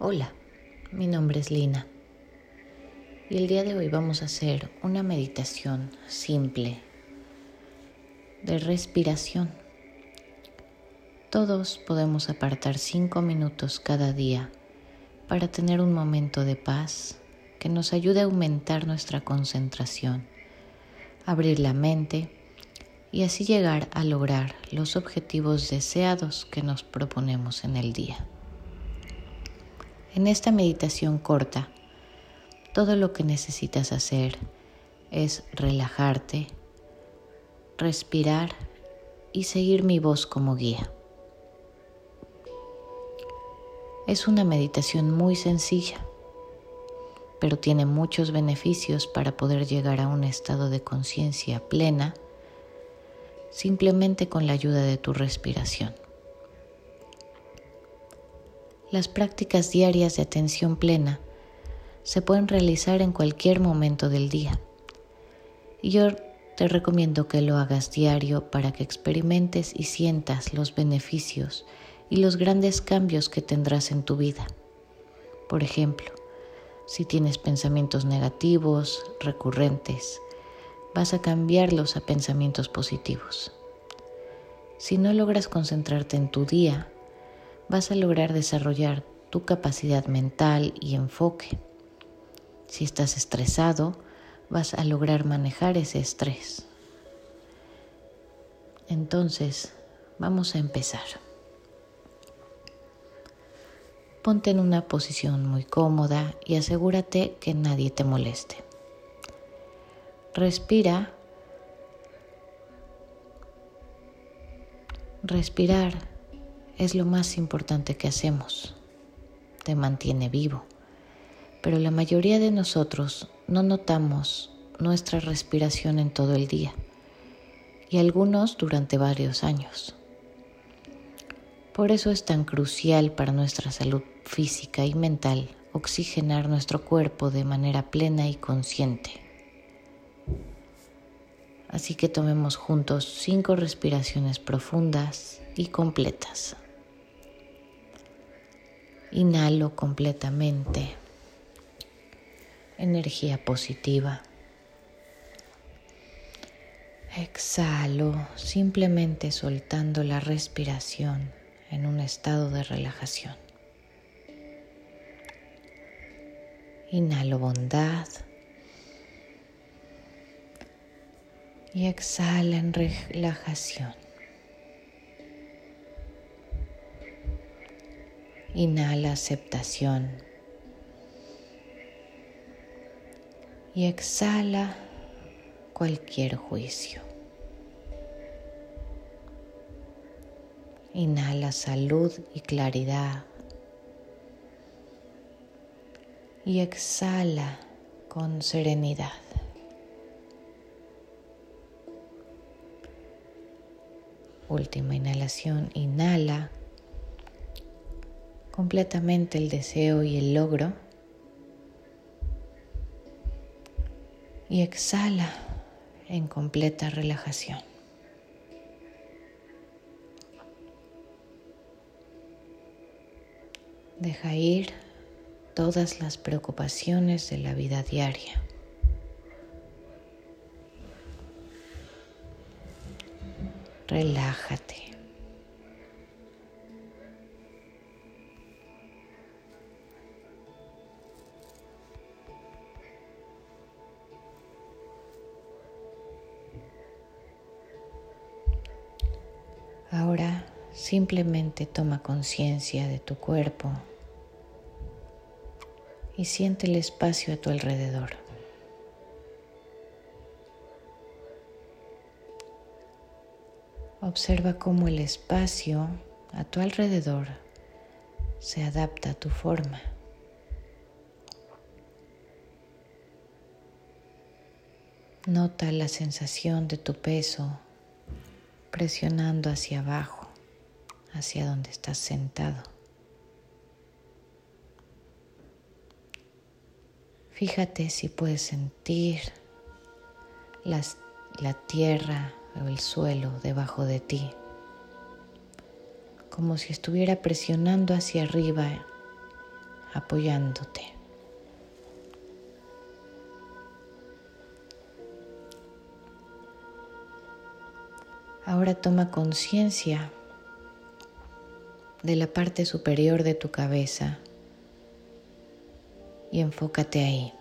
Hola, mi nombre es Lina y el día de hoy vamos a hacer una meditación simple de respiración. Todos podemos apartar 5 minutos cada día para tener un momento de paz que nos ayude a aumentar nuestra concentración, abrir la mente y así llegar a lograr los objetivos deseados que nos proponemos en el día. En esta meditación corta, todo lo que necesitas hacer es relajarte, respirar y seguir mi voz como guía. Es una meditación muy sencilla, pero tiene muchos beneficios para poder llegar a un estado de conciencia plena simplemente con la ayuda de tu respiración. Las prácticas diarias de atención plena se pueden realizar en cualquier momento del día. Y yo te recomiendo que lo hagas diario para que experimentes y sientas los beneficios y los grandes cambios que tendrás en tu vida. Por ejemplo, si tienes pensamientos negativos, recurrentes, vas a cambiarlos a pensamientos positivos. Si no logras concentrarte en tu día, vas a lograr desarrollar tu capacidad mental y enfoque. Si estás estresado, vas a lograr manejar ese estrés. Entonces, vamos a empezar. Ponte en una posición muy cómoda y asegúrate que nadie te moleste. Respira. Respirar es lo más importante que hacemos. Te mantiene vivo. Pero la mayoría de nosotros no notamos nuestra respiración en todo el día y algunos durante varios años. Por eso es tan crucial para nuestra salud física y mental oxigenar nuestro cuerpo de manera plena y consciente. Así que tomemos juntos 5 respiraciones profundas y completas. Inhalo completamente. Energía positiva. Exhalo, simplemente soltando la respiración en un estado de relajación. Inhalo bondad y exhala en relajación. Inhala aceptación y exhala cualquier juicio. Inhala salud y claridad y exhala con serenidad. Última inhalación, inhala completamente el deseo y el logro y exhala en completa relajación. Deja ir todas las preocupaciones de la vida diaria. Relájate. Ahora simplemente toma conciencia de tu cuerpo y siente el espacio a tu alrededor. Observa cómo el espacio a tu alrededor se adapta a tu forma. Nota la sensación de tu peso presionando hacia abajo, hacia donde estás sentado. Fíjate si puedes sentir la tierra o el suelo debajo de ti, como si estuviera presionando hacia arriba apoyándote. Ahora toma conciencia de la parte superior de tu cabeza y enfócate ahí.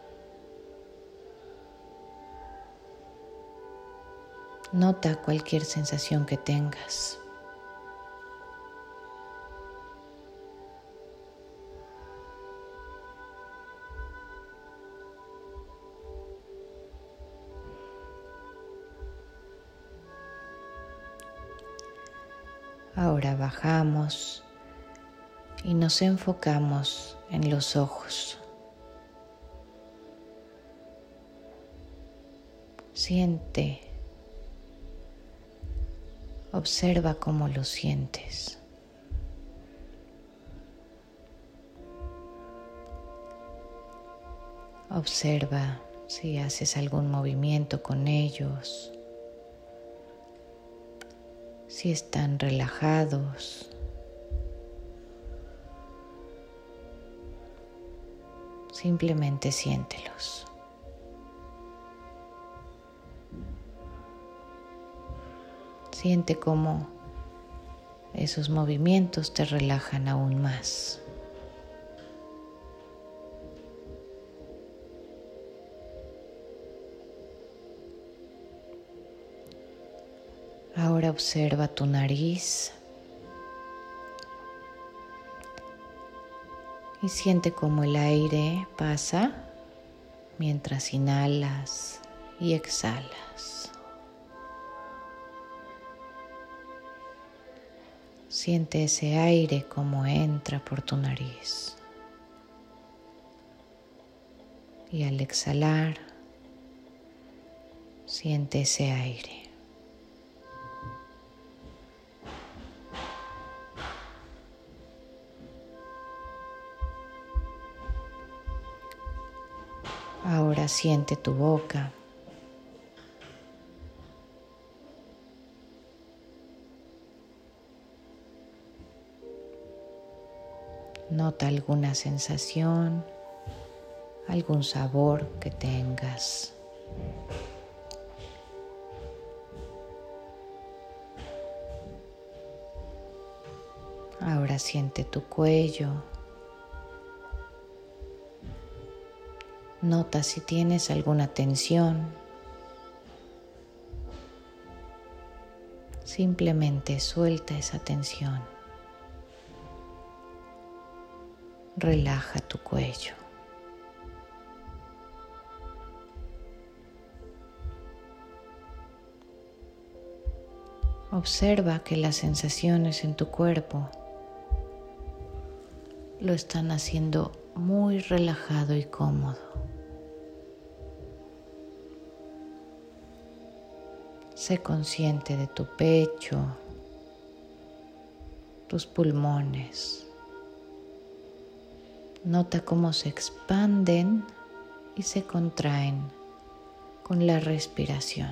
Nota cualquier sensación que tengas. Ahora bajamos y nos enfocamos en los ojos. Siente, observa cómo lo sientes. Observa si haces algún movimiento con ellos, si están relajados. Simplemente siéntelos. Siente cómo esos movimientos te relajan aún más. Ahora observa tu nariz y siente cómo el aire pasa mientras inhalas y exhalas. Siente ese aire como entra por tu nariz. Y al exhalar, siente ese aire. Ahora siente tu boca. Nota alguna sensación, algún sabor que tengas. Ahora siente tu cuello. Nota si tienes alguna tensión. Simplemente suelta esa tensión. Relaja tu cuello. Observa que las sensaciones en tu cuerpo lo están haciendo muy relajado y cómodo. Sé consciente de tu pecho, tus pulmones. Nota cómo se expanden y se contraen con la respiración.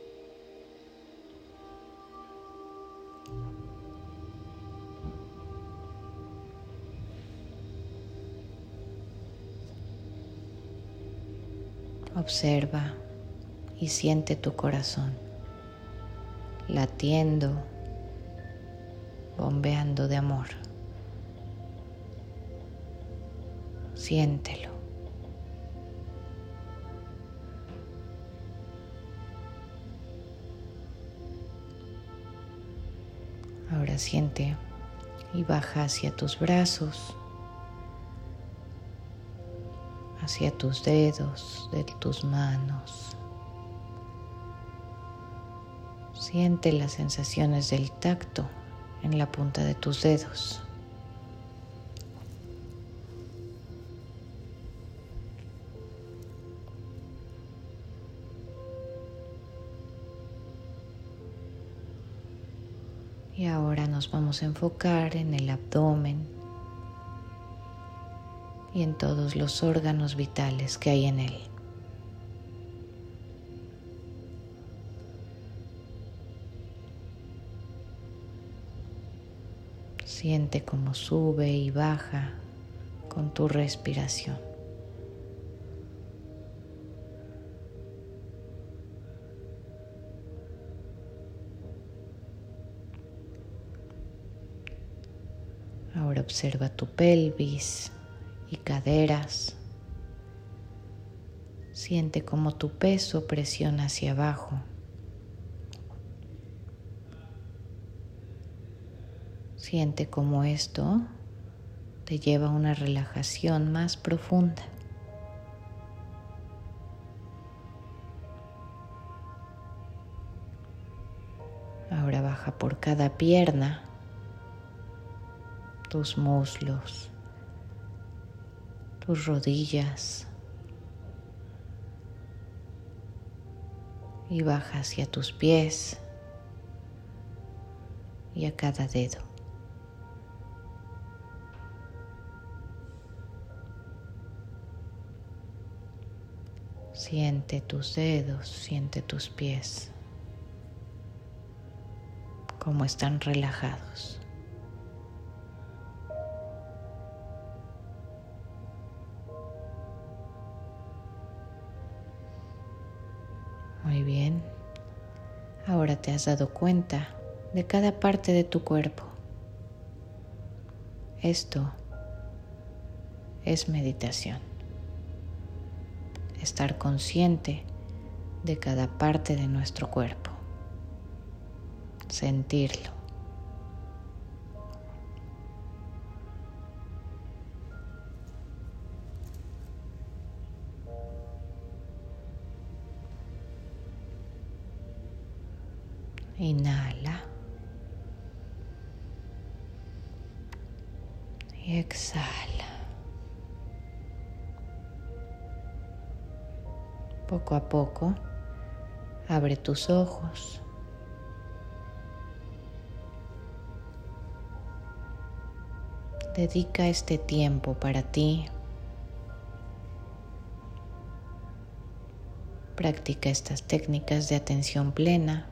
Observa y siente tu corazón latiendo, bombeando de amor. Siéntelo. Ahora siente y baja hacia tus brazos, hacia tus dedos de tus manos. Siente las sensaciones del tacto en la punta de tus dedos. Y ahora nos vamos a enfocar en el abdomen y en todos los órganos vitales que hay en él. Siente cómo sube y baja con tu respiración. Ahora observa tu pelvis y caderas. Siente cómo tu peso presiona hacia abajo. Siente cómo esto te lleva a una relajación más profunda. Ahora baja por cada pierna, tus muslos, tus rodillas y baja hacia tus pies y a cada dedo. Siente tus dedos, siente tus pies, cómo están relajados. Muy bien. Ahora te has dado cuenta de cada parte de tu cuerpo. Esto es meditación. Estar consciente de cada parte de nuestro cuerpo. Sentirlo. Inhala y exhala. Poco a poco, abre tus ojos. Dedica este tiempo para ti. Practica estas técnicas de atención plena.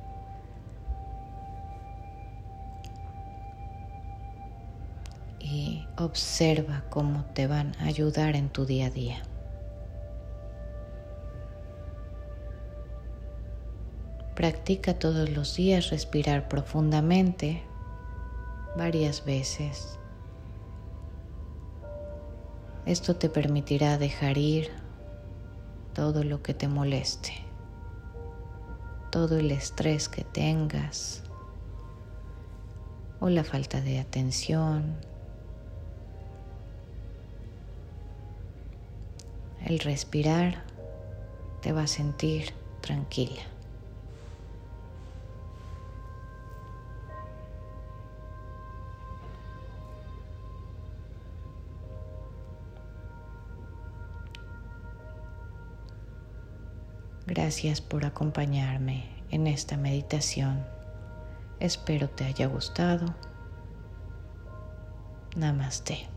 Y observa cómo te van a ayudar en tu día a día. Practica todos los días respirar profundamente varias veces. Esto te permitirá dejar ir todo lo que te moleste, todo el estrés que tengas o la falta de atención. El respirar te va a sentir tranquila. Gracias por acompañarme en esta meditación. Espero te haya gustado. Namaste.